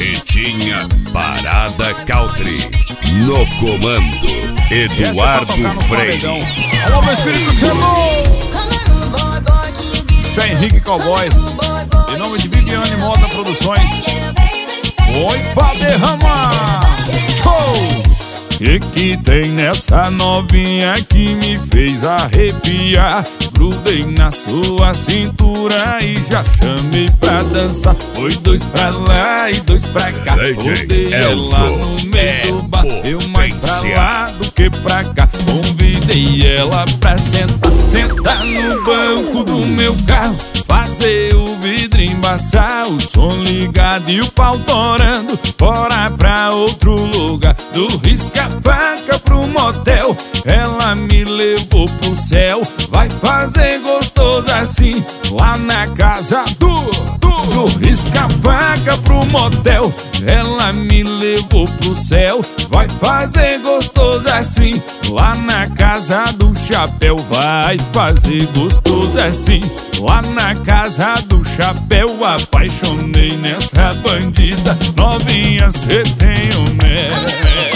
Retinha Parada Country. No comando, Eduardo Freire. Alô, meu Espírito Santo! Isso é Henrique Cowboy. Em nome de Viviane Moda Produções. Oi pra derramar! Show! Que tem nessa novinha que me fez arrepiar? Grudei na sua cintura e já chamei pra dançar. Foi 2 pra lá e 2 pra cá. Rodei ela no meio do bar. Eu mais pra lá do que pra cá. Convidei ela pra sentar. Sentar no banco do meu carro. Fazer o vidro embaçar. O som ligado e o pau torando. Bora pra outro lugar. Do risca-faca pro motel. Ela me levou pro céu. Vai fazer gostoso assim lá na casa do risca-faca pro motel. Ela me levou pro céu. Vai fazer gostoso assim lá na casa do chapéu. Vai fazer gostoso assim lá na casa do chapéu. Apaixonei nessa bandida. Novinha, cê tem o mel.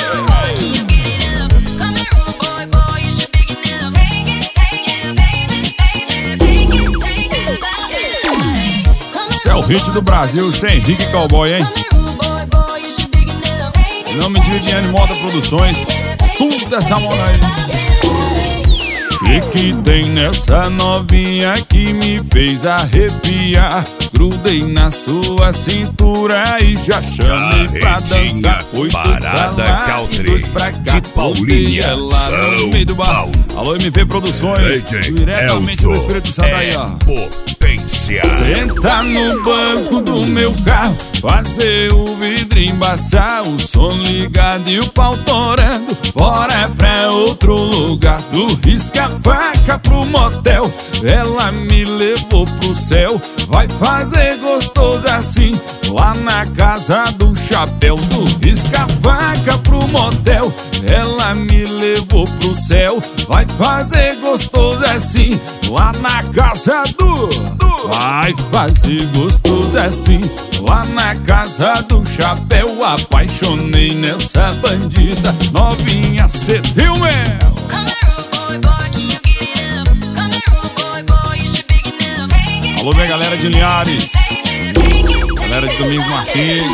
Esse é o hit do Brasil, sem Henrique Cowboy, hein? Em nome de Viviane Moda Produções. Escuta essa moda aí. Que tem nessa novinha que me fez arrepiar? Grudei na sua cintura e já chamei pra dançar. Foi 2 pra lá e 2 pra cá. De Paulinha, no meio do bar. Alô, MV Produções, diretamente do Espírito Santo aí, ó. Potência. Senta no banco do meu carro. Fazer o vidro embaçar. O som ligado e o pau torando. Bora pra outro lugar. Do risca-faca pro motel. Ela me levou pro céu. Vai fazer gostoso assim lá na casa do chapéu. Do risca-faca pro motel. Ela me levou pro céu. Vai fazer gostoso assim lá na casa do vai fazer gostoso assim lá na casa do chapéu. Apaixonei nessa bandida. Novinha, cê deu mel. Alô, minha galera de Linhares, galera de Domingos Martins.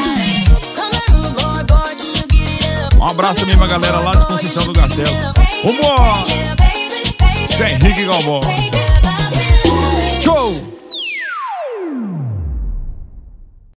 Um abraço também pra galera lá de Conceição do Castelo. Vambora! Isso é Henrique Cowboy.